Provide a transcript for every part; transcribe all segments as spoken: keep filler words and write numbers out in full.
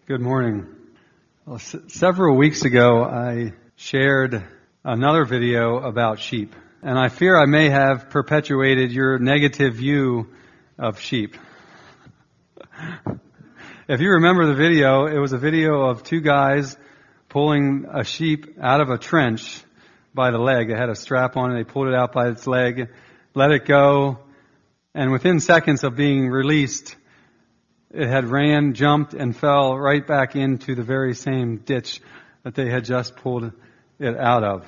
Good morning. Well, s- several weeks ago, I shared another video about sheep, and I fear I may have perpetuated your negative view of sheep. If you remember the video, it was a video of two guys pulling a sheep out of a trench by the leg. They had a strap on it, they pulled it out by its leg, let it go, and within seconds of being released, it had ran, jumped, and fell right back into the very same ditch that they had just pulled it out of.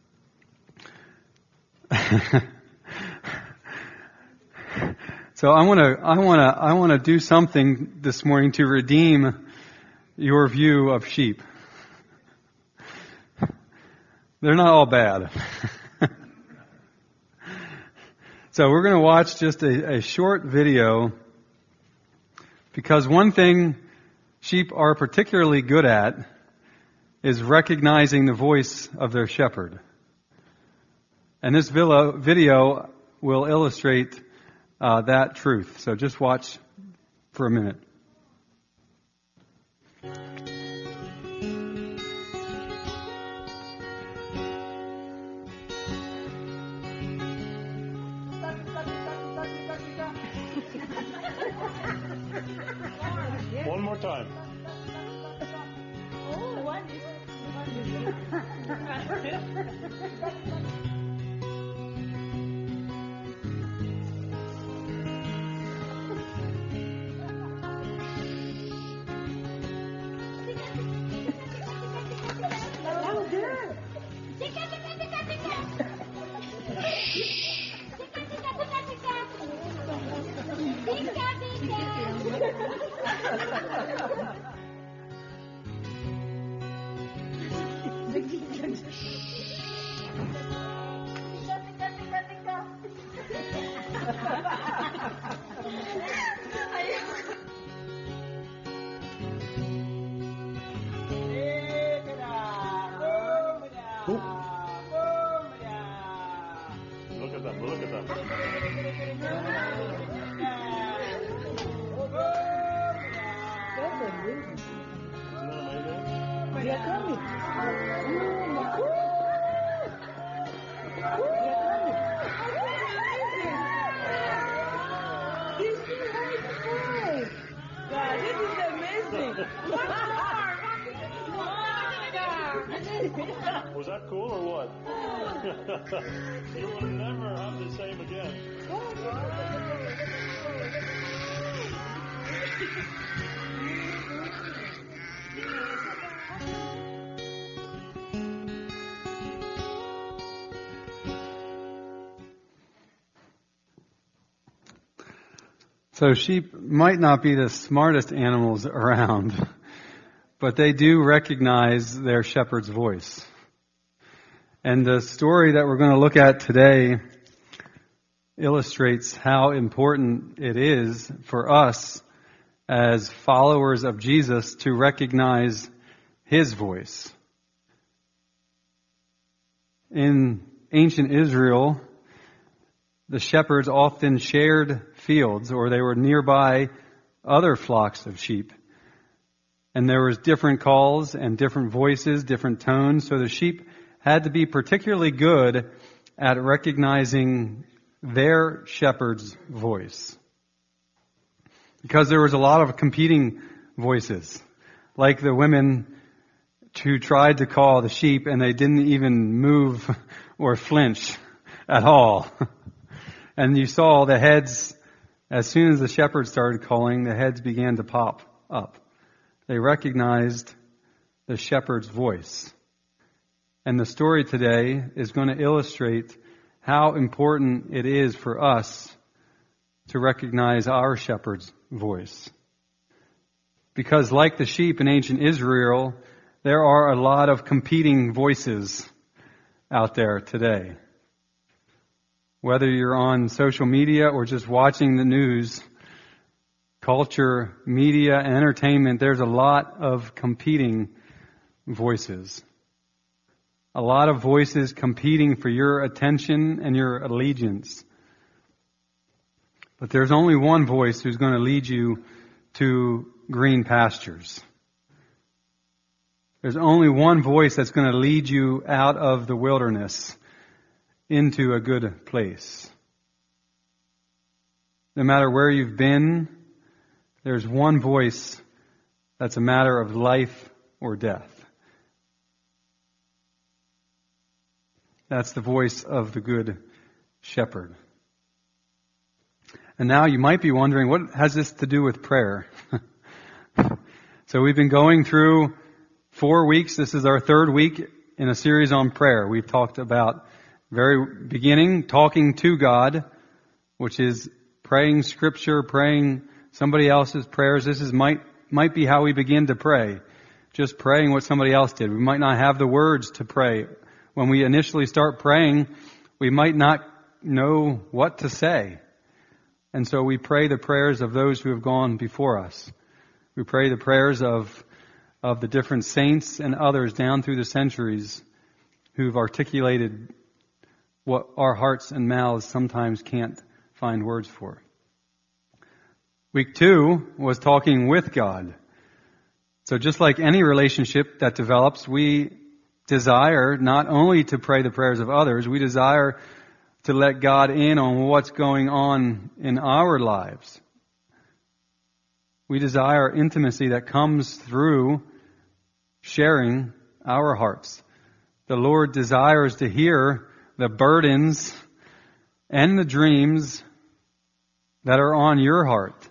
So I want to, I want to, I want to do something this morning to redeem your view of sheep. They're not all bad. So we're going to watch just a, a short video. Because one thing sheep are particularly good at is recognizing the voice of their shepherd. And this video will illustrate uh, that truth. So just watch for a minute. One more time. Oh, one is that was good. Tika, tika, tika, tika. Tika, tika, tika, tika. Tika, tika. Look at them, look at them. Isn't that amazing? They're coming. God, this is amazing. Was that cool or what? You will never have the same again. So sheep might not be the smartest animals around, but they do recognize their shepherd's voice. And the story that we're going to look at today illustrates how important it is for us as followers of Jesus to recognize His voice. In ancient Israel, the shepherds often shared fields, or they were nearby other flocks of sheep. And there was different calls and different voices, different tones, so the sheep had to be particularly good at recognizing their shepherd's voice. Because there was a lot of competing voices, like the women who tried to call the sheep and they didn't even move or flinch at all. And you saw the heads, as soon as the shepherd started calling, the heads began to pop up. They recognized the shepherd's voice. And the story today is going to illustrate how important it is for us to recognize our shepherd's voice. Because like the sheep in ancient Israel, there are a lot of competing voices out there today. Whether you're on social media or just watching the news, culture, media, and entertainment, there's a lot of competing voices. A lot of voices competing for your attention and your allegiance. But there's only one voice who's going to lead you to green pastures. There's only one voice that's going to lead you out of the wilderness into a good place. No matter where you've been, there's one voice that's a matter of life or death. That's the voice of the Good Shepherd. And now you might be wondering, what has this to do with prayer? So we've been going through four weeks. This is our third week in a series on prayer. We've talked about very beginning, talking to God, which is praying scripture, praying somebody else's prayers. This is might might be how we begin to pray. Just praying what somebody else did. We might not have the words to pray. When we initially start praying, we might not know what to say. And so we pray the prayers of those who have gone before us. We pray the prayers of of the different saints and others down through the centuries who've articulated what our hearts and mouths sometimes can't find words for. Week two was talking with God. So just like any relationship that develops, we desire not only to pray the prayers of others, we desire to let God in on what's going on in our lives. We desire intimacy that comes through sharing our hearts. The Lord desires to hear the burdens and the dreams that are on your heart.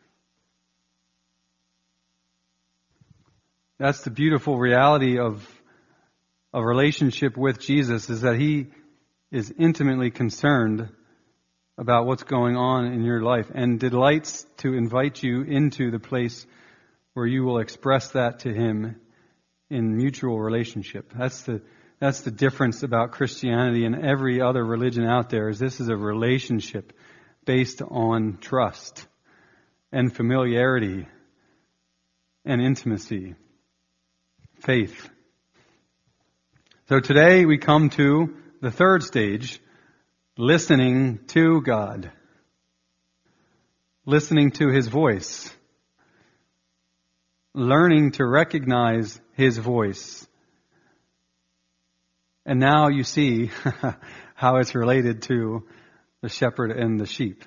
That's the beautiful reality of a relationship with Jesus, is that He is intimately concerned about what's going on in your life and delights to invite you into the place where you will express that to Him in mutual relationship. That's the that's the difference about Christianity and every other religion out there, is this is a relationship based on trust and familiarity and intimacy, faith. So today we come to the third stage, listening to God. Listening to His voice. Learning to recognize His voice. And now you see how it's related to the shepherd and the sheep.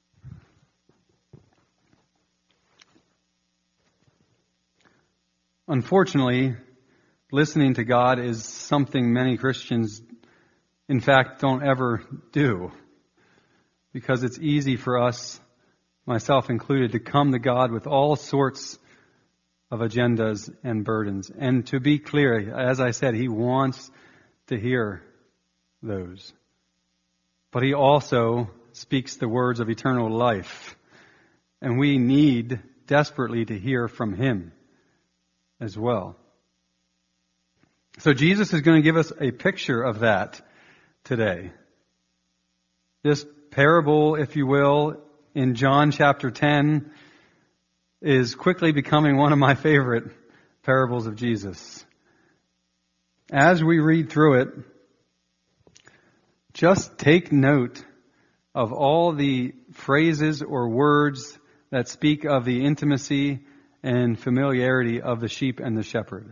Unfortunately, listening to God is something many Christians, in fact, don't ever do. Because it's easy for us, myself included, to come to God with all sorts of agendas and burdens. And to be clear, as I said, He wants to hear those. But He also speaks the words of eternal life. And we need desperately to hear from Him as well. So Jesus is going to give us a picture of that today. This parable, if you will, in John chapter ten is quickly becoming one of my favorite parables of Jesus. As we read through it, just take note of all the phrases or words that speak of the intimacy and familiarity of the sheep and the shepherd.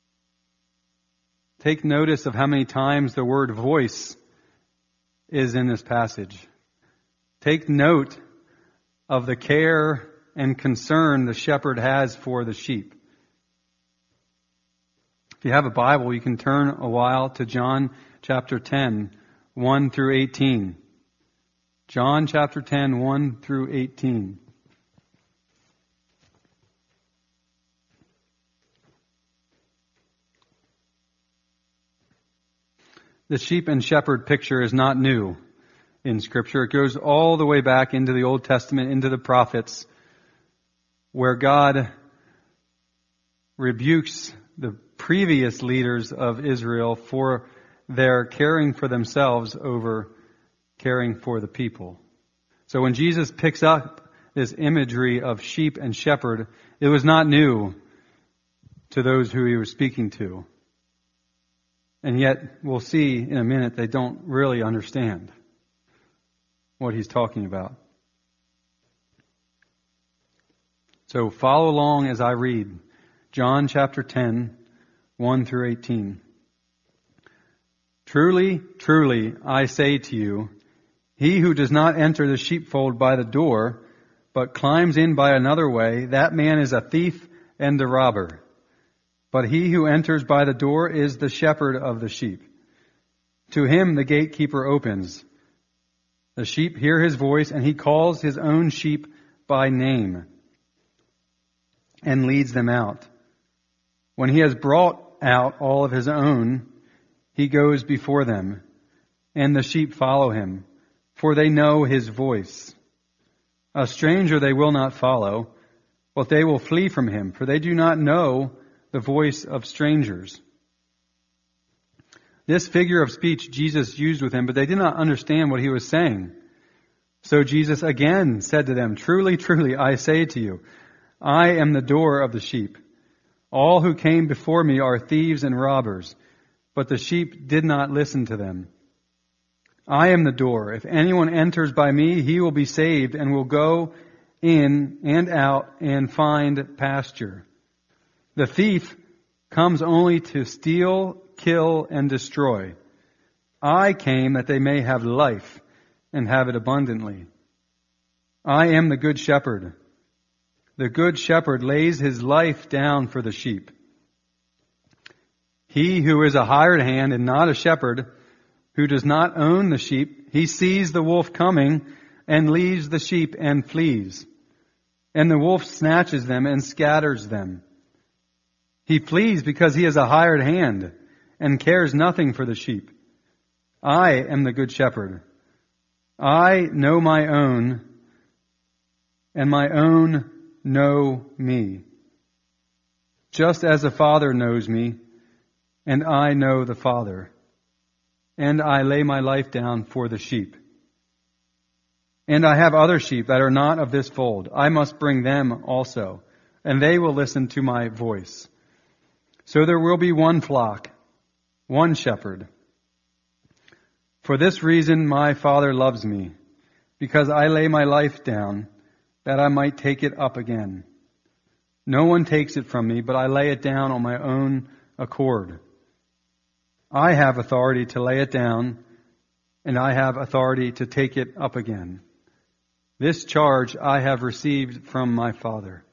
Take notice of how many times the word voice is in this passage. Take note of the care and concern the shepherd has for the sheep. If you have a Bible, you can turn a while to John chapter ten, one through eighteen. John chapter ten, one through eighteen. The sheep and shepherd picture is not new in Scripture. It goes all the way back into the Old Testament, into the prophets, where God rebukes the previous leaders of Israel for their caring for themselves over caring for the people. So when Jesus picks up this imagery of sheep and shepherd, it was not new to those who He was speaking to. And yet, we'll see in a minute, they don't really understand what He's talking about. So follow along as I read John chapter ten, one through eighteen. Truly, truly, I say to you, he who does not enter the sheepfold by the door, but climbs in by another way, that man is a thief and a robber. But he who enters by the door is the shepherd of the sheep. To him the gatekeeper opens. The sheep hear his voice, and he calls his own sheep by name and leads them out. When he has brought out all of his own, he goes before them, and the sheep follow him, for they know his voice. A stranger they will not follow, but they will flee from him, for they do not know the voice of strangers. This figure of speech Jesus used with them, but they did not understand what he was saying. So Jesus again said to them, Truly, truly, I say to you, I am the door of the sheep. All who came before me are thieves and robbers, but the sheep did not listen to them. I am the door. If anyone enters by me, he will be saved and will go in and out and find pasture. The thief comes only to steal, kill, and destroy. I came that they may have life and have it abundantly. I am the good shepherd. The good shepherd lays his life down for the sheep. He who is a hired hand and not a shepherd, who does not own the sheep, he sees the wolf coming and leaves the sheep and flees. And the wolf snatches them and scatters them. He flees because he is a hired hand and cares nothing for the sheep. I am the good shepherd. I know my own, and my own know me. Just as the Father knows me, and I know the Father. And I lay my life down for the sheep. And I have other sheep that are not of this fold. I must bring them also, and they will listen to my voice. So there will be one flock, one shepherd. For this reason my Father loves me, because I lay my life down, that I might take it up again. No one takes it from me, but I lay it down on my own accord. I have authority to lay it down, and I have authority to take it up again. This charge I have received from my Father.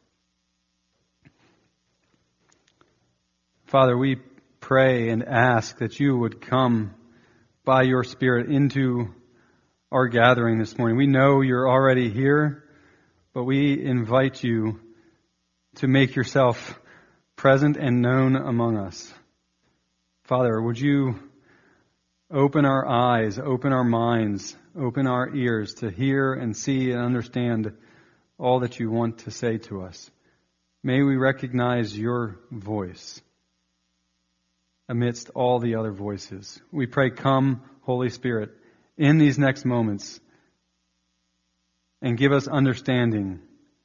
Father, we pray and ask that you would come by your Spirit into our gathering this morning. We know you're already here, but we invite you to make yourself present and known among us. Father, would you open our eyes, open our minds, open our ears to hear and see and understand all that you want to say to us. May we recognize your voice amidst all the other voices. We pray, come, Holy Spirit, in these next moments and give us understanding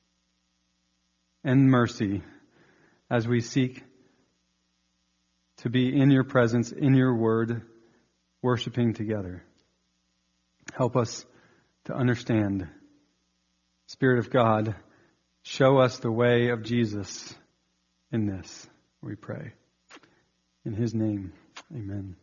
and mercy as we seek to be in your presence, in your word, worshiping together. Help us to understand. Spirit of God, show us the way of Jesus in this, we pray. In his name, amen.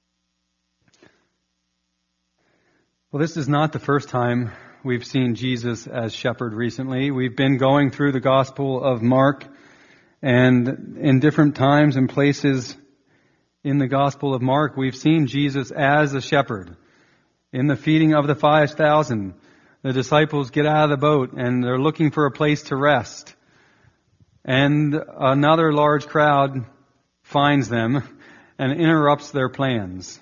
Well, this is not the first time we've seen Jesus as shepherd recently. We've been going through the Gospel of Mark, and in different times and places in the Gospel of Mark, we've seen Jesus as a shepherd. In the feeding of the five thousand, the disciples get out of the boat and they're looking for a place to rest. And another large crowd finds them and interrupts their plans.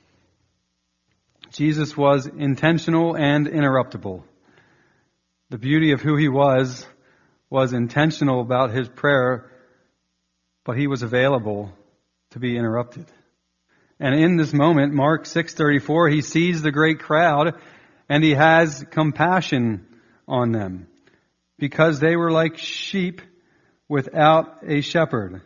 Jesus was intentional and interruptible. The beauty of who he was was intentional about his prayer, but he was available to be interrupted. And in this moment, Mark six thirty-four, he sees the great crowd and he has compassion on them because they were like sheep without a shepherd.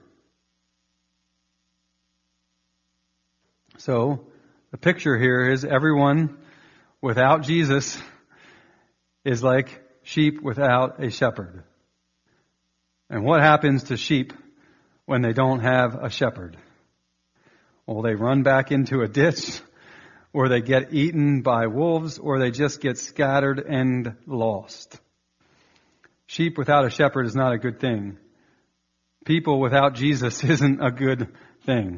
So, the picture here is everyone without Jesus is like sheep without a shepherd. And what happens to sheep when they don't have a shepherd? Well, they run back into a ditch, or they get eaten by wolves, or they just get scattered and lost. Sheep without a shepherd is not a good thing. People without Jesus isn't a good thing.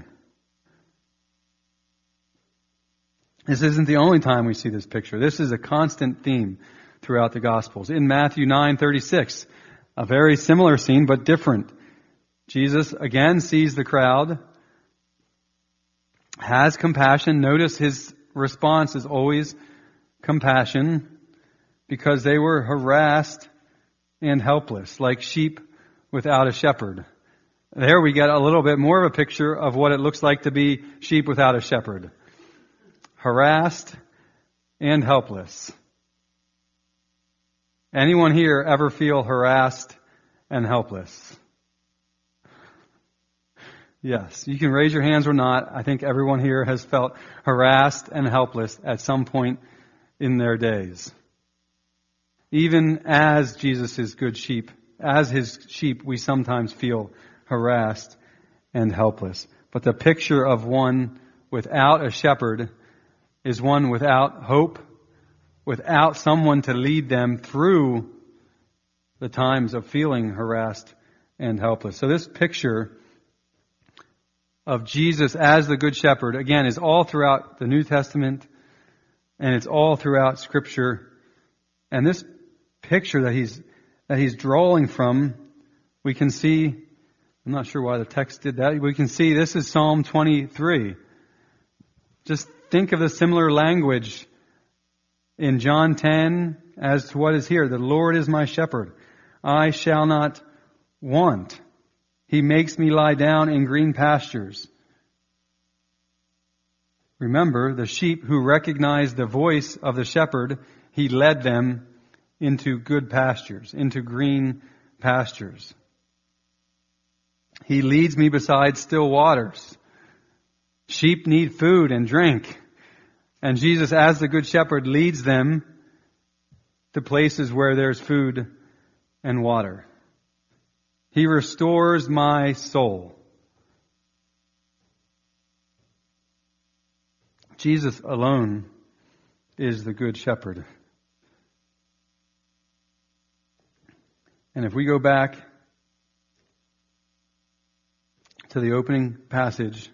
This isn't the only time we see this picture. This is a constant theme throughout the Gospels. In Matthew nine thirty-six, a very similar scene, but different. Jesus again sees the crowd, has compassion. Notice his response is always compassion, because they were harassed and helpless, like sheep without a shepherd. There we get a little bit more of a picture of what it looks like to be sheep without a shepherd. Harassed and helpless. Anyone here ever feel harassed and helpless? Yes, you can raise your hands or not. I think everyone here has felt harassed and helpless at some point in their days. Even as Jesus is good sheep, as his sheep, we sometimes feel harassed and helpless. But the picture of one without a shepherd is one without hope, without someone to lead them through the times of feeling harassed and helpless. So this picture of Jesus as the Good Shepherd, again, is all throughout the New Testament, and it's all throughout Scripture. And this picture that he's that he's drawing from, we can see, I'm not sure why the text did that, we can see this is Psalm twenty-three. Just think of the similar language in John ten as to what is here. The Lord is my shepherd. I shall not want. He makes me lie down in green pastures. Remember, the sheep who recognized the voice of the shepherd, he led them into good pastures, into green pastures. He leads me beside still waters. Sheep need food and drink. And Jesus, as the Good Shepherd, leads them to places where there's food and water. He restores my soul. Jesus alone is the Good Shepherd. And if we go back to the opening passage,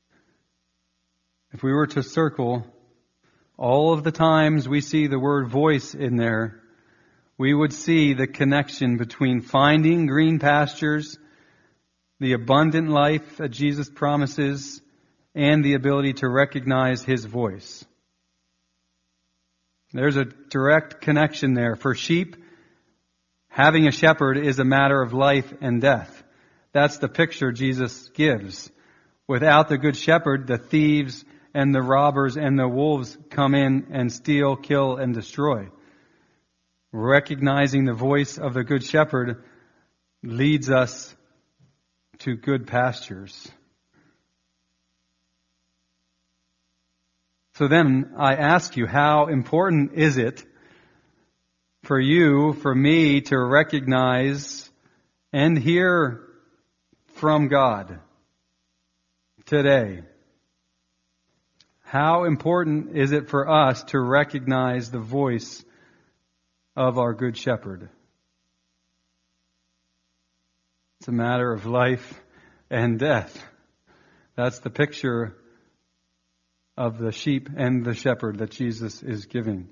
if we were to circle all of the times we see the word voice in there, we would see the connection between finding green pastures, the abundant life that Jesus promises, and the ability to recognize His voice. There's a direct connection there. For sheep, having a shepherd is a matter of life and death. That's the picture Jesus gives. Without the good shepherd, the thieves and the robbers and the wolves come in and steal, kill, and destroy. Recognizing the voice of the Good Shepherd leads us to good pastures. So then I ask you, how important is it for you, for me, to recognize and hear from God today? How important is it for us to recognize the voice of our Good Shepherd? It's a matter of life and death. That's the picture of the sheep and the shepherd that Jesus is giving.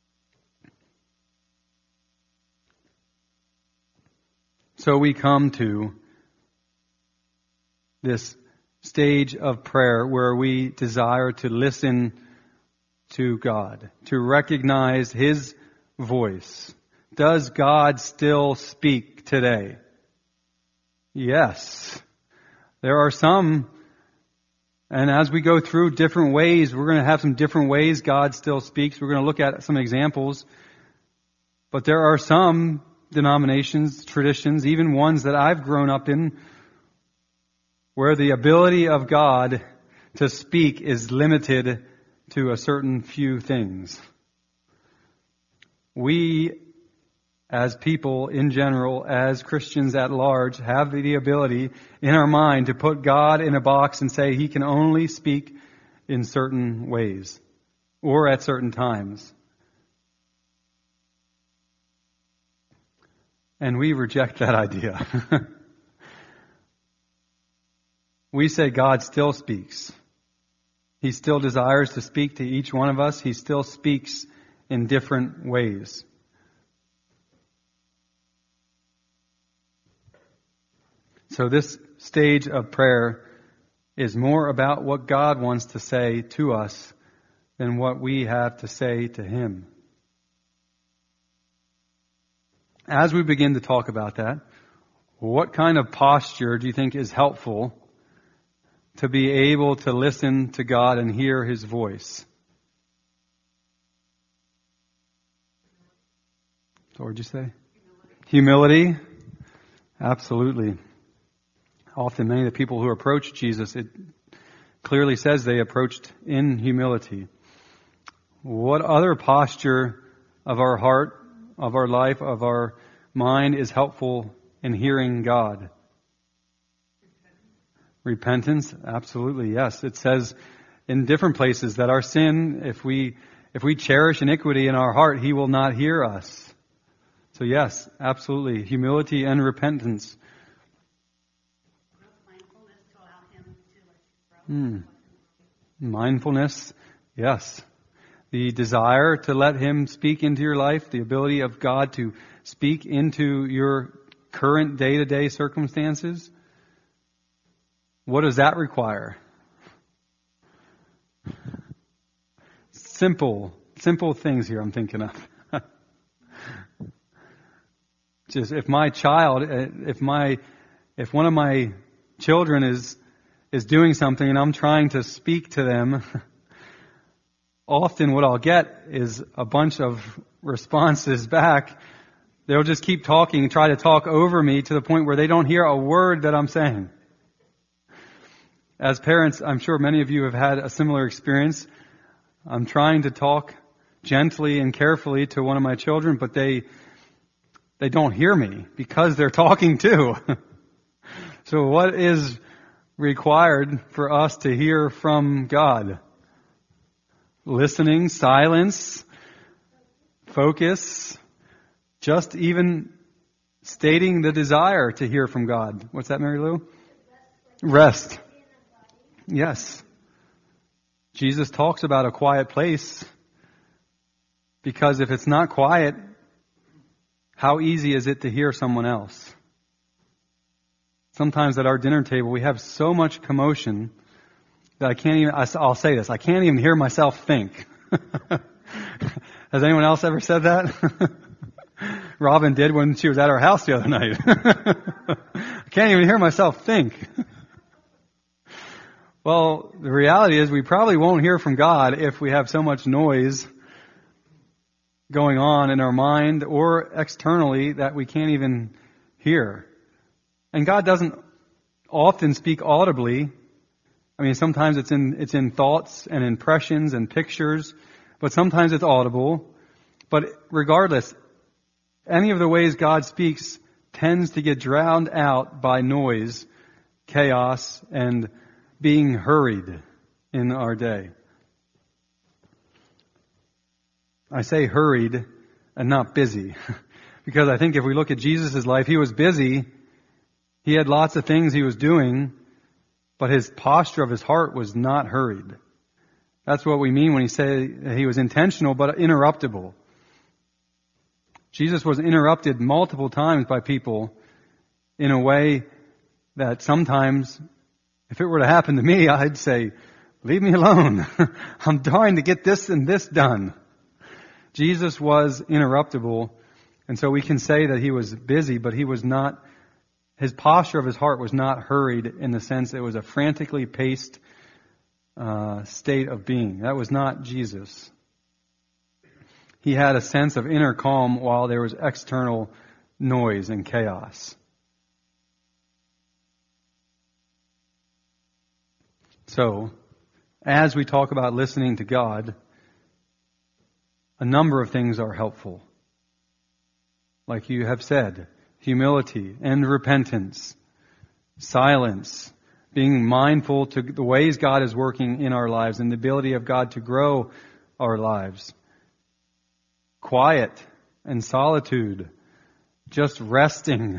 So we come to this stage of prayer where we desire to listen to God, to recognize His voice. Does God still speak today? Yes. There are some, and as we go through different ways, we're going to have some different ways God still speaks. We're going to look at some examples. But there are some denominations, traditions, even ones that I've grown up in, where the ability of God to speak is limited to a certain few things. We as people in general, as Christians at large, have the ability in our mind to put God in a box and say He can only speak in certain ways or at certain times. And we reject that idea. We say God still speaks. He still desires to speak to each one of us. He still speaks in different ways. So this stage of prayer is more about what God wants to say to us than what we have to say to Him. As we begin to talk about that, what kind of posture do you think is helpful to be able to listen to God and hear His voice? What would you say? Humility. Humility? Absolutely. Often many of the people who approach Jesus, it clearly says they approached in humility. What other posture of our heart, of our life, of our mind is helpful in hearing God? Repentance, absolutely, yes. It says in different places that our sin, if we if we cherish iniquity in our heart, He will not hear us. So yes, absolutely, humility and repentance. Hmm. Mindfulness, yes. The desire to let Him speak into your life, the ability of God to speak into your current day-to-day circumstances. What does that require? Simple, simple things here I'm thinking of. Just if my child, if my, if one of my children is, is doing something and I'm trying to speak to them, often what I'll get is a bunch of responses back. They'll just keep talking and try to talk over me to the point where they don't hear a word that I'm saying. As parents, I'm sure many of you have had a similar experience. I'm trying to talk gently and carefully to one of my children, but they they don't hear me because they're talking too. So what is required for us to hear from God? Listening, silence, focus, just even stating the desire to hear from God. What's that, Mary Lou? Rest. Yes. Jesus talks about a quiet place because if it's not quiet, how easy is it to hear someone else? Sometimes at our dinner table we have so much commotion that I can't even, I'll say this, I can't even hear myself think. Has anyone else ever said that? Robin did when she was at our house the other night. I can't even hear myself think. Well, the reality is we probably won't hear from God if we have so much noise going on in our mind or externally that we can't even hear. And God doesn't often speak audibly. I mean, sometimes it's in, it's in thoughts and impressions and pictures, but sometimes it's audible. But regardless, any of the ways God speaks tends to get drowned out by noise, chaos, and being hurried in our day. I say hurried and not busy because I think if we look at Jesus' life, He was busy. He had lots of things He was doing, but His posture of His heart was not hurried. That's what we mean when He say He was intentional but interruptible. Jesus was interrupted multiple times by people in a way that sometimes, if it were to happen to me, I'd say, leave me alone. I'm trying to get this and this done. Jesus was interruptible, and so we can say that He was busy, but He was not, His posture of His heart was not hurried in the sense it was a frantically paced uh, state of being. That was not Jesus. He had a sense of inner calm while there was external noise and chaos. So, as we talk about listening to God, a number of things are helpful. like you have said, humility and repentance, silence, being mindful to the ways God is working in our lives and the ability of God to grow our lives. Quiet and solitude, just resting.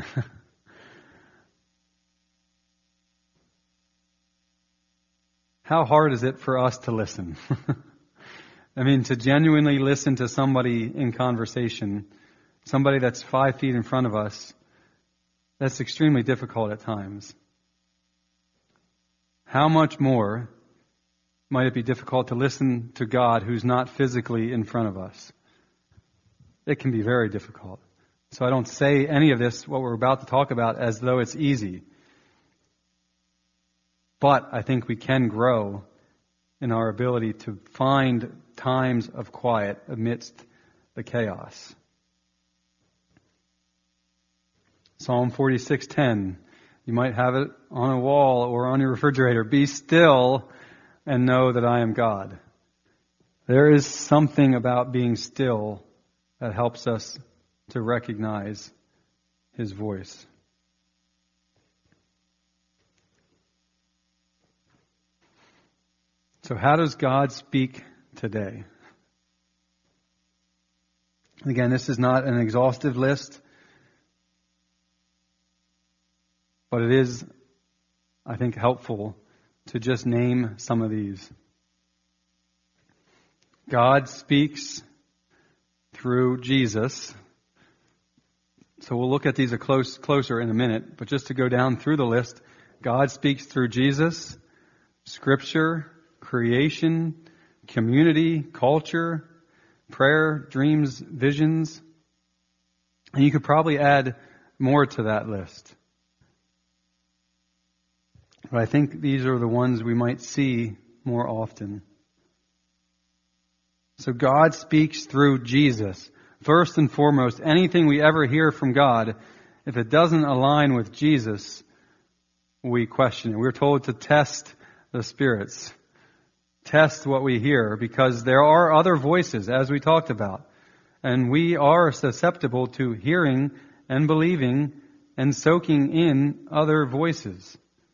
How hard is it for us to listen? I mean, to genuinely listen to somebody in conversation, somebody that's five feet in front of us, that's extremely difficult at times. How much more might it be difficult to listen to God who's not physically in front of us? It can be very difficult. So I don't say any of this, what we're about to talk about, as though it's easy. But I think we can grow in our ability to find times of quiet amidst the chaos. Psalm forty-six ten. You might have it on a wall or on your refrigerator. Be still and know that I am God. There is something about being still that helps us to recognize His voice. So how does God speak today? Again, this is not an exhaustive list, but it is, I think, helpful to just name some of these. God speaks through Jesus. So we'll look at these a close, closer in a minute, but just to go down through the list, God speaks through Jesus, Scripture, creation, community, culture, prayer, dreams, visions. And you could probably add more to that list. But I think these are the ones we might see more often. So God speaks through Jesus. First and foremost, anything we ever hear from God, if it doesn't align with Jesus, we question it. We're told to test the spirits. Test what we hear, because there are other voices, as we talked about. And we are susceptible to hearing and believing and soaking in other voices.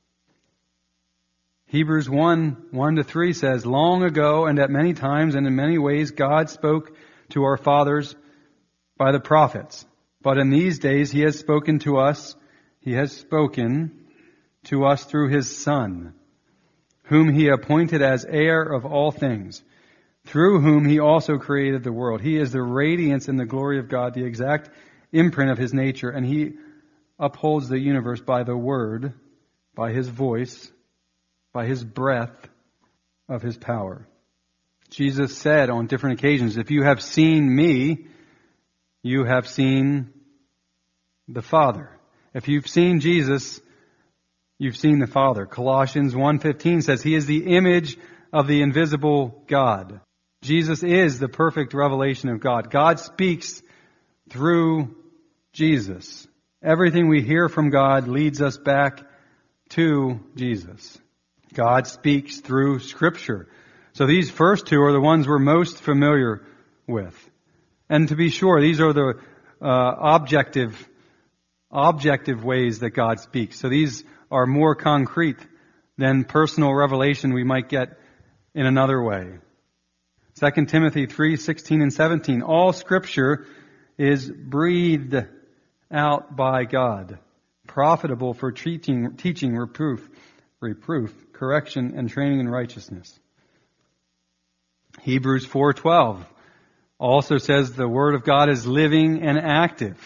Hebrews one, one to three says, long ago and at many times and in many ways God spoke to our fathers by the prophets. But in these days He has spoken to us, He has spoken to us through His Son, whom He appointed as heir of all things, through whom He also created the world. He is the radiance and the glory of God, the exact imprint of His nature, and He upholds the universe by the word, by His voice, by His breath of His power. Jesus said on different occasions, if you have seen me, you have seen the Father. If you've seen Jesus, you've seen the Father. Colossians one fifteen says He is the image of the invisible God. Jesus is the perfect revelation of God. God speaks through Jesus. Everything we hear from God leads us back to Jesus. God speaks through Scripture. So these first two are the ones we're most familiar with. And to be sure, these are the uh, objective, objective ways that God speaks. So these are more concrete than personal revelation we might get in another way. Second Timothy three sixteen and seventeen. All Scripture is breathed out by God, profitable for teaching, teaching, reproof, reproof, correction, and training in righteousness. Hebrews four twelve also says the Word of God is living and active.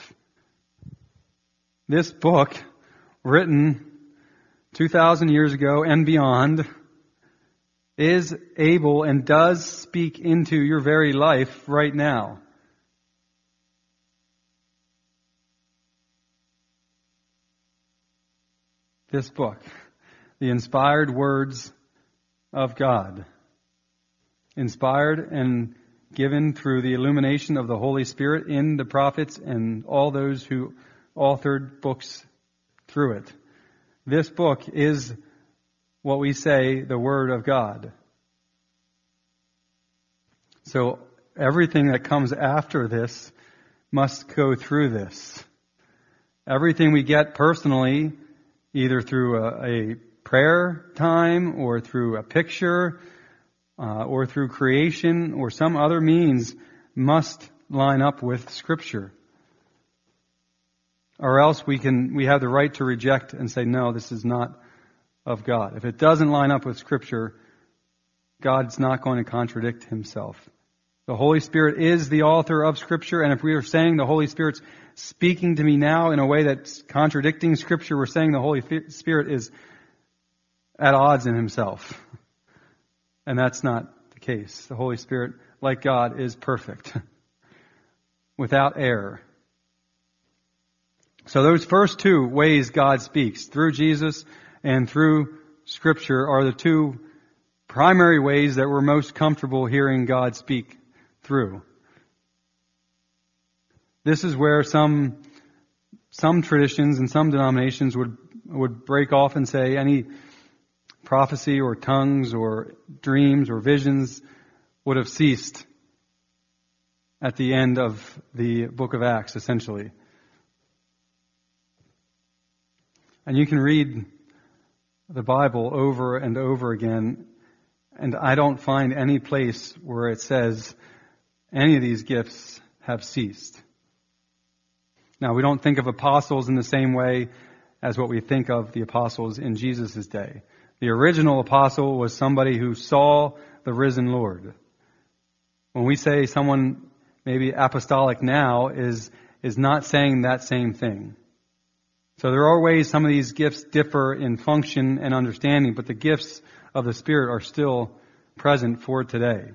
This book, written two thousand years ago and beyond, is able and does speak into your very life right now. This book, the inspired words of God, inspired and given through the illumination of the Holy Spirit in the prophets and all those who authored books through it. This book is what we say, the Word of God. So everything that comes after this must go through this. Everything we get personally, either through a, a prayer time or through a picture uh, or through creation or some other means, must line up with Scripture. Or else we can we have the right to reject and say, no, this is not of God. If it doesn't line up with Scripture, God's not going to contradict Himself. The Holy Spirit is the author of Scripture, and if we are saying the Holy Spirit's speaking to me now in a way that's contradicting Scripture, we're saying the Holy Spirit is at odds in Himself. And that's not the case. The Holy Spirit, like God, is perfect, without error. So those first two ways God speaks, through Jesus and through Scripture, are the two primary ways that we're most comfortable hearing God speak through. This is where some some traditions and some denominations would would break off and say any prophecy or tongues or dreams or visions would have ceased at the end of the book of Acts, essentially. And you can read the Bible over and over again, and I don't find any place where it says any of these gifts have ceased. Now, we don't think of apostles in the same way as what we think of the apostles in Jesus' day. The original apostle was somebody who saw the risen Lord. When we say someone maybe apostolic now is, is not saying that same thing. So there are ways some of these gifts differ in function and understanding, but the gifts of the Spirit are still present for today.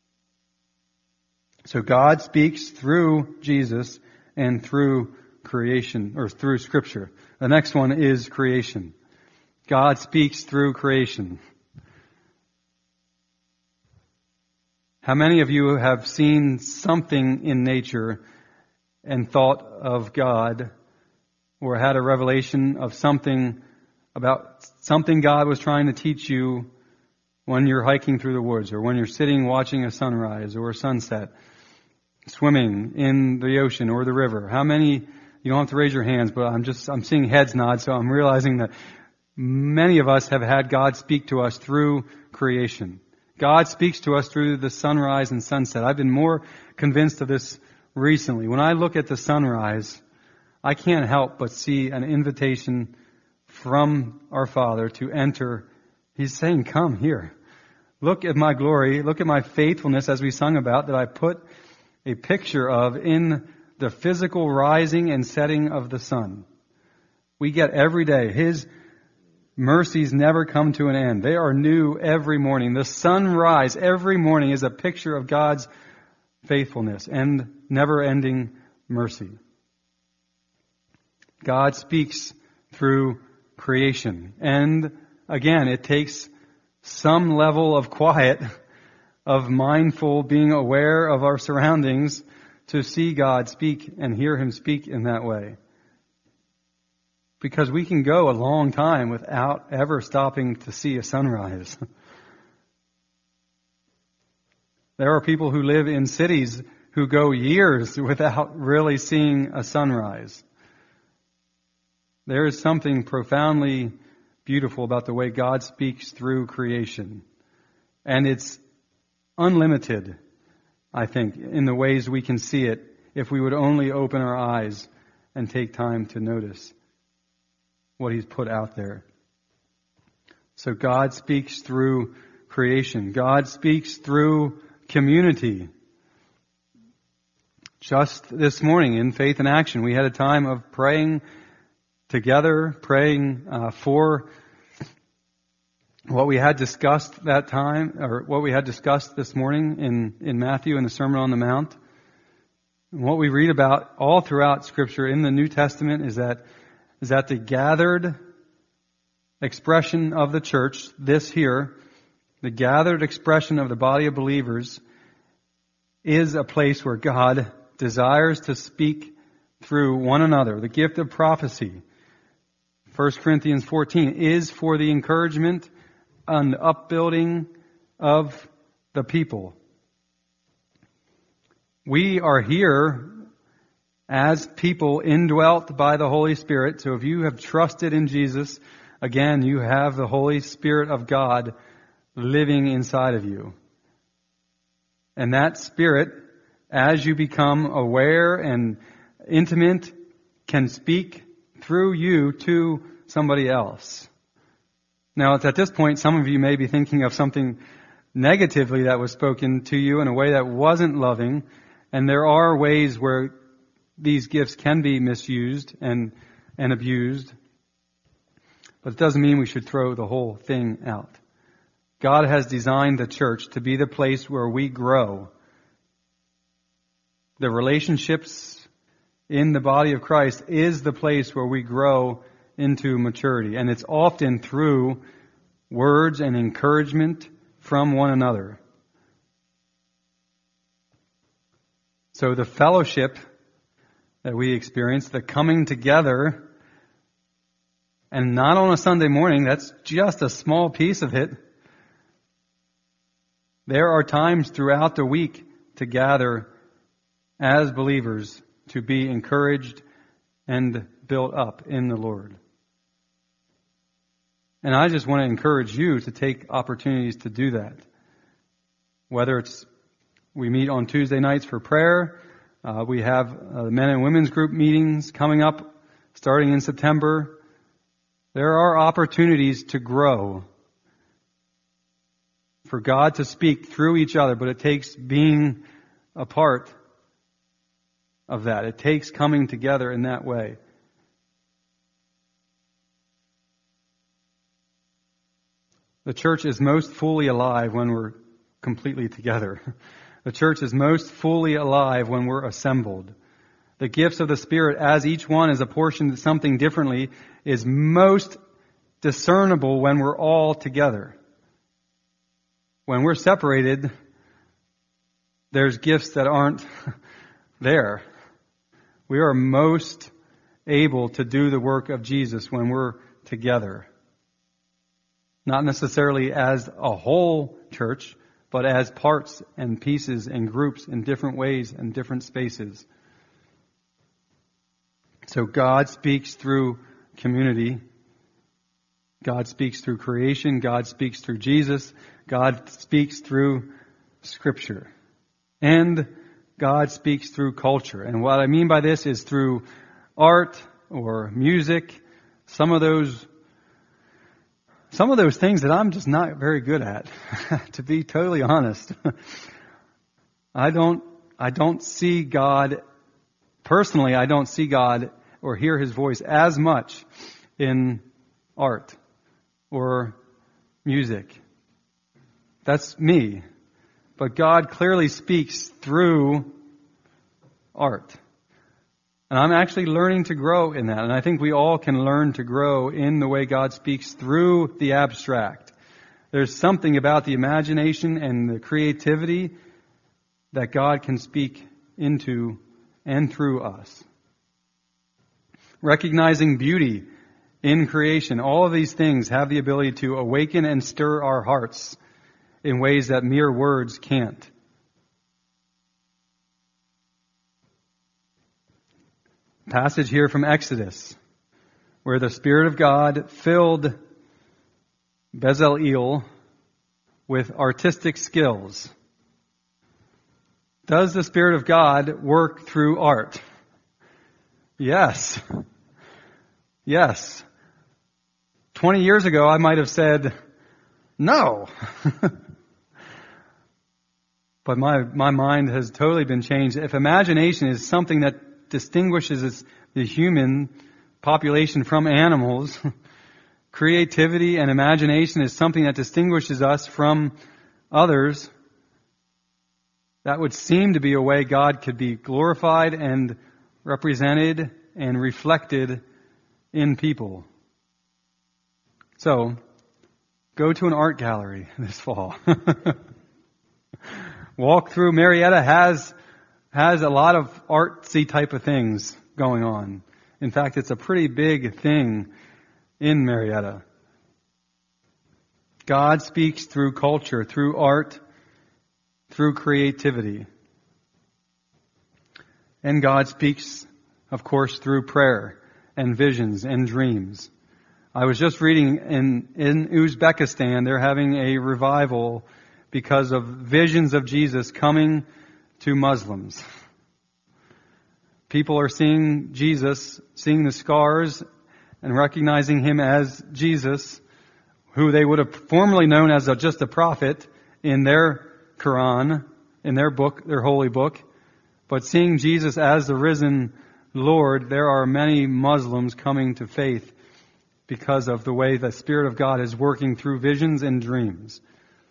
So God speaks through Jesus and through creation, or through Scripture. The next one is creation. God speaks through creation. How many of you have seen something in nature and thought of God, or had a revelation of something about something God was trying to teach you when you're hiking through the woods, or when you're sitting watching a sunrise or a sunset, swimming in the ocean or the river? How many, you don't have to raise your hands, but I'm just, I'm seeing heads nod, so I'm realizing that many of us have had God speak to us through creation. God speaks to us through the sunrise and sunset. I've been more convinced of this recently. When I look at the sunrise, I can't help but see an invitation from our Father to enter. He's saying, come here. Look at my glory. Look at my faithfulness, as we sung about, that I put a picture of in the physical rising and setting of the sun. We get every day. His mercies never come to an end. They are new every morning. The sunrise every morning is a picture of God's faithfulness and never-ending mercy. God speaks through creation. And again, it takes some level of quiet, of mindful being aware of our surroundings to see God speak and hear Him speak in that way. Because we can go a long time without ever stopping to see a sunrise. There are people who live in cities who go years without really seeing a sunrise. There is something profoundly beautiful about the way God speaks through creation. And it's unlimited, I think, in the ways we can see it if we would only open our eyes and take time to notice what He's put out there. So God speaks through creation. God speaks through community. Just this morning in Faith in Action, we had a time of praying together, praying uh, for what we had discussed that time, or what we had discussed this morning in, in Matthew in the Sermon on the Mount. And what we read about all throughout Scripture in the New Testament is that is that the gathered expression of the church, this here, the gathered expression of the body of believers, is a place where God desires to speak through one another. The gift of prophecy, First Corinthians fourteen, is for the encouragement and upbuilding of the people. We are here as people indwelt by the Holy Spirit. So if you have trusted in Jesus, again, you have the Holy Spirit of God living inside of you. And that Spirit, as you become aware and intimate, can speak through you to somebody else. Now, it's at this point, some of you may be thinking of something negatively that was spoken to you in a way that wasn't loving, and there are ways where these gifts can be misused and, and abused, but it doesn't mean we should throw the whole thing out. God has designed the church to be the place where we grow. The relationships in the body of Christ is the place where we grow into maturity. And it's often through words and encouragement from one another. So the fellowship that we experience, the coming together, and not on a Sunday morning, that's just a small piece of it. There are times throughout the week to gather as believers to be encouraged and built up in the Lord. And I just want to encourage you to take opportunities to do that. Whether it's we meet on Tuesday nights for prayer, uh, we have uh, the men and women's group meetings coming up starting in September. There are opportunities to grow, for God to speak through each other, but it takes being a part of that. It takes coming together in that way. The church is most fully alive when we're completely together. The church is most fully alive when we're assembled. The gifts of the Spirit, as each one is apportioned something differently, is most discernible when we're all together. When we're separated, there's gifts that aren't there. We are most able to do the work of Jesus when we're together. Not necessarily as a whole church, but as parts and pieces and groups in different ways and different spaces. So God speaks through community. God speaks through creation. God speaks through Jesus. God speaks through Scripture. And God speaks through culture. And what I mean by this is through art or music. Some of those Some of those things that I'm just not very good at, to be totally honest. I don't, I don't see God, personally, I don't see God or hear His voice as much in art or music. That's me. But God clearly speaks through art. And I'm actually learning to grow in that. And I think we all can learn to grow in the way God speaks through the abstract. There's something about the imagination and the creativity that God can speak into and through us. Recognizing beauty in creation. All of these things have the ability to awaken and stir our hearts in ways that mere words can't. Passage here from Exodus, where the Spirit of God filled Bezaleel with artistic skills. Does the Spirit of God work through art? Yes. Yes. Twenty years ago, I might have said, no. But my, my mind has totally been changed. If imagination is something that distinguishes the human population from animals, creativity and imagination is something that distinguishes us from others, that would seem to be a way God could be glorified and represented and reflected in people. So, go to an art gallery this fall. Walk through. Marietta has has a lot of artsy type of things going on. In fact, it's a pretty big thing in Marietta. God speaks through culture, through art, through creativity. And God speaks of course, through prayer and visions and dreams. I was just reading in, in Uzbekistan, they're having a revival because of visions of Jesus coming to Muslims. People are seeing Jesus, seeing the scars, and recognizing him as Jesus, who they would have formerly known as a, just a prophet in their Quran, in their book, their holy book. But seeing Jesus as the risen Lord, there are many Muslims coming to faith because of the way the Spirit of God is working through visions and dreams.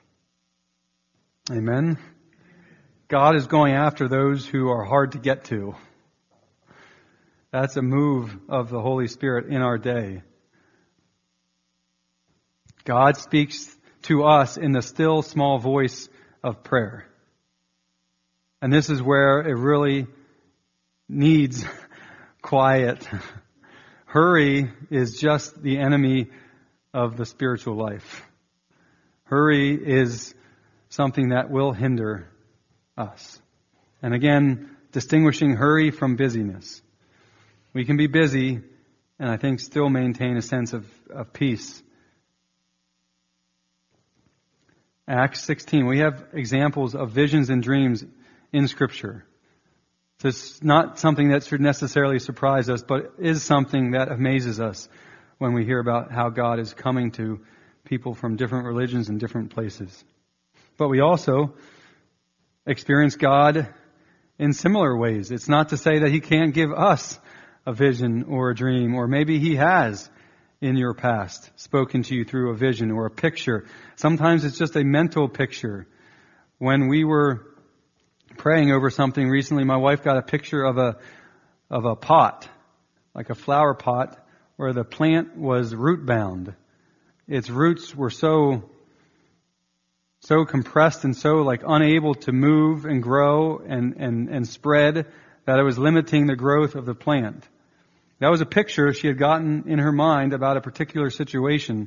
Amen. God is going after those who are hard to get to. That's a move of the Holy Spirit in our day. God speaks to us in the still small voice of prayer. And this is where it really needs quiet. Hurry is just the enemy of the spiritual life. Hurry is something that will hinder us. And again, distinguishing hurry from busyness. We can be busy and I think still maintain a sense of, of peace. Acts sixteen, we have examples of visions and dreams in Scripture. So it's not something that should necessarily surprise us, but is something that amazes us when we hear about how God is coming to people from different religions and different places. But we also experience God in similar ways. It's not to say that He can't give us a vision or a dream, or maybe He has in your past spoken to you through a vision or a picture. Sometimes it's just a mental picture. When we were praying over something recently, my wife got a picture of a of a pot, like a flower pot, where the plant was root bound. Its roots were so so compressed and so like unable to move and grow and, and, and spread that it was limiting the growth of the plant. That was a picture she had gotten in her mind about a particular situation.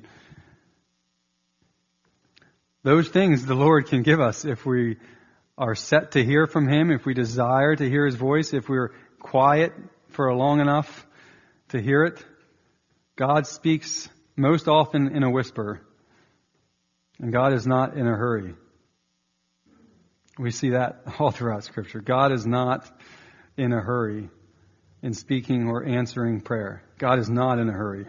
Those things the Lord can give us if we are set to hear from Him, if we desire to hear His voice, if we're quiet for long enough to hear it. God speaks most often in a whisper, and God is not in a hurry. We see that all throughout Scripture. God is not in a hurry in speaking or answering prayer. God is not in a hurry.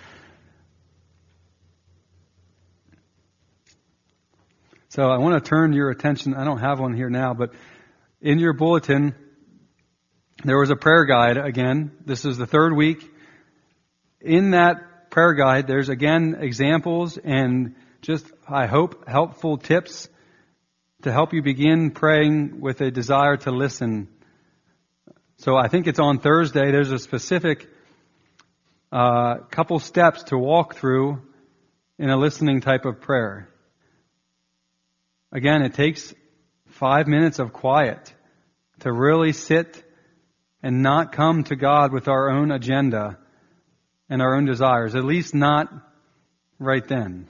So I want to turn your attention, I don't have one here now, but in your bulletin, there was a prayer guide again. This is the third week. In that prayer guide, there's again examples and just, I hope, helpful tips to help you begin praying with a desire to listen. So I think it's on Thursday. There's a specific uh, couple steps to walk through in a listening type of prayer. Again, it takes five minutes of quiet to really sit and not come to God with our own agenda and our own desires, at least not right then.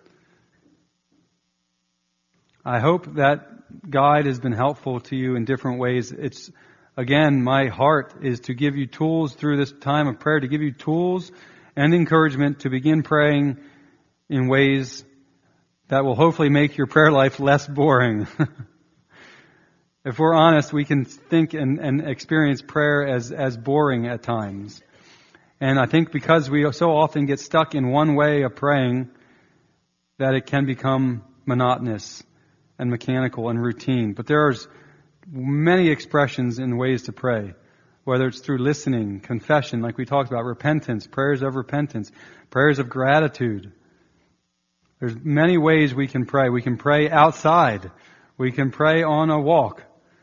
I hope that guide has been helpful to you in different ways. It's, again, my heart is to give you tools through this time of prayer, to give you tools and encouragement to begin praying in ways that will hopefully make your prayer life less boring. If we're honest, we can think and, and experience prayer as, as boring at times. And I think because we so often get stuck in one way of praying, that it can become monotonous and mechanical and routine. But there's many expressions and ways to pray, whether it's through listening, confession, like we talked about, repentance, prayers of repentance, prayers of gratitude. There's many ways we can pray. We can pray outside. We can pray on a walk.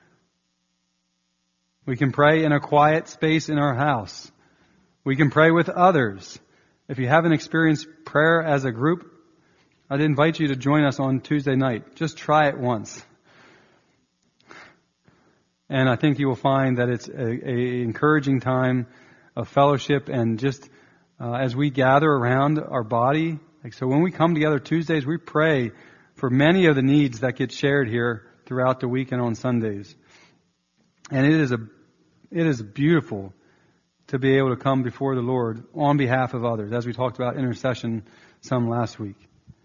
We can pray in a quiet space in our house. We can pray with others. If you haven't experienced prayer as a group, I'd invite you to join us on Tuesday night. Just try it once. And I think you will find that it's a, a encouraging time of fellowship and just uh, as we gather around our body. Like so when we come together Tuesdays, we pray for many of the needs that get shared here throughout the week and on Sundays. And it is a, it is beautiful to be able to come before the Lord on behalf of others, as we talked about intercession some last week.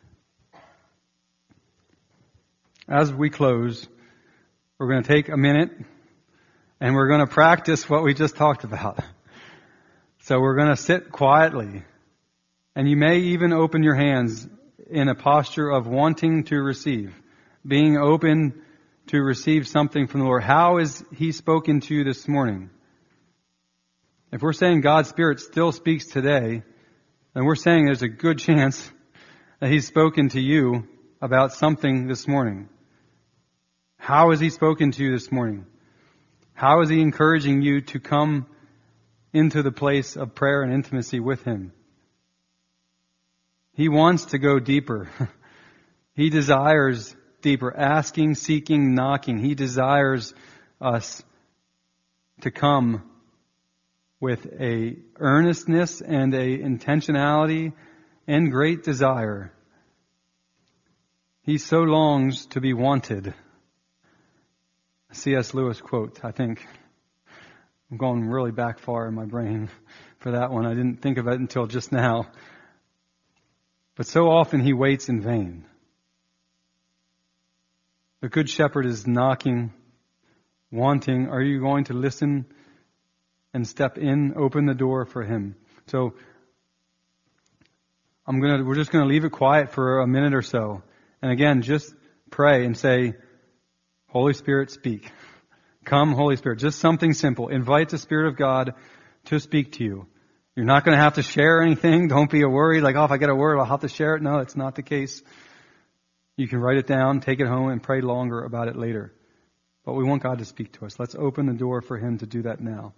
As we close, we're going to take a minute and we're going to practice what we just talked about. So we're going to sit quietly, and you may even open your hands in a posture of wanting to receive, being open to receive something from the Lord. How is He spoken to you this morning? If we're saying God's Spirit still speaks today, then we're saying there's a good chance that He's spoken to you about something this morning. How has He spoken to you this morning? How is He encouraging you to come into the place of prayer and intimacy with Him? He wants to go deeper. He desires deeper, asking, seeking, knocking. He desires us to come with a earnestness and a intentionality and great desire. He so longs to be wanted. C S Lewis quote, I think. I'm going really back far in my brain for that one. I didn't think of it until just now. But so often He waits in vain. The Good Shepherd is knocking, wanting. Are you going to listen and step in, open the door for Him? So I'm gonna, we're just going to leave it quiet for a minute or so. And again, just pray and say, Holy Spirit, speak. Come, Holy Spirit. Just something simple. Invite the Spirit of God to speak to you. You're not going to have to share anything. Don't be worried like, oh, if I get a word, I'll have to share it. No, that's not the case. You can write it down, take it home, and pray longer about it later. But we want God to speak to us. Let's open the door for Him to do that now.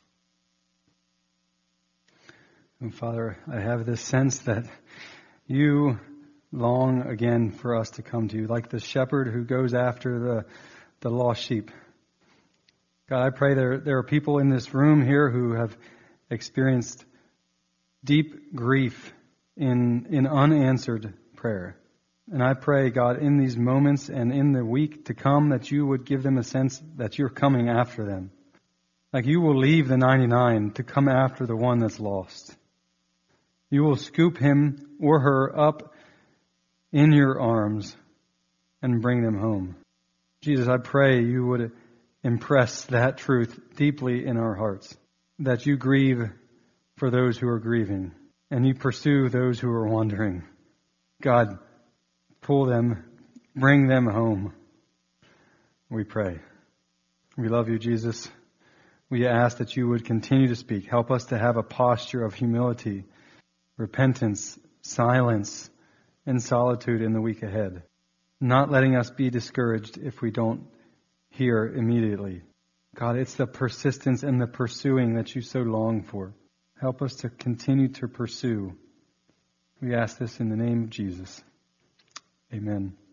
And Father, I have this sense that You long again for us to come to You, like the shepherd who goes after the, the lost sheep. God, I pray there, there are people in this room here who have experienced deep grief in, in unanswered prayer. And I pray, God, in these moments and in the week to come, that You would give them a sense that You're coming after them. Like You will leave the ninety-nine to come after the one that's lost. You will scoop him or her up in Your arms and bring them home. Jesus, I pray You would impress that truth deeply in our hearts, that You grieve for those who are grieving, and You pursue those who are wandering. God, pull them, bring them home. We pray. We love You, Jesus. We ask that You would continue to speak. Help us to have a posture of humility, repentance, silence, and solitude in the week ahead. Not letting us be discouraged if we don't hear immediately. God, it's the persistence and the pursuing that You so long for. Help us to continue to pursue. We ask this in the name of Jesus. Amen.